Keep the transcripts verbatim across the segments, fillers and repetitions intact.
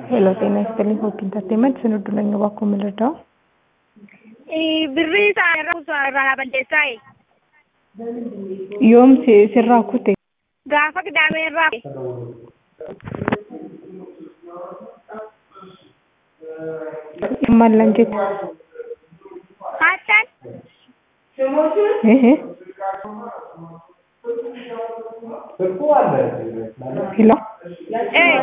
Hello, ጤና ይስጥልኝ ሆፕ ኢንተርቴይንመንት ስንዱ ነኝ እባክዎ ምን ልርዳው? birrii isaa irra irraa balleessaa yoom sirraa kute? gaafa qidaamee irraa maal lan jette? haatan ehe hello eh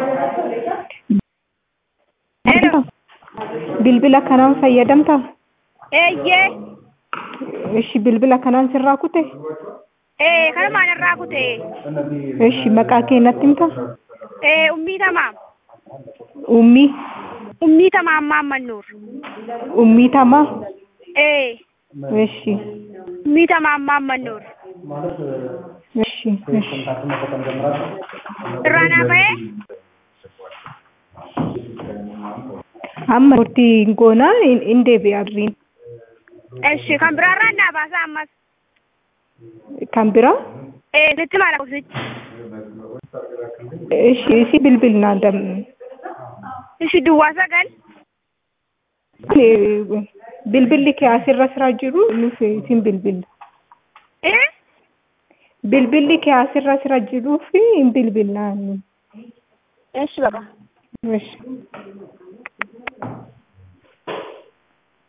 hello bilbila kanaan fayyadamta? eeyyee ishi bilbila kanaan sirraa kute? eh kanumaan irraa kute ishi maqaa kee natti himta? eh ummii tamaam ummii ummii tamaam Maamman Nuur ummii tamaa? eh ishi ummii tamaam Maamman Nuur ishi ishi irraa naafa'ee amma murtii goonaa hin deebi'arriin eshi kan biraarraa naa baasa ammas kan biraa? eh sitti maala kusichi ishi ishi bilbilnaa dam ishi duwwaa sagal bilbilli kee asirra siraa jiru nuuf isin bilbilla eh bilbilli kee asirra siraa jiruu fi hin bilbilnaa eshi baba ishi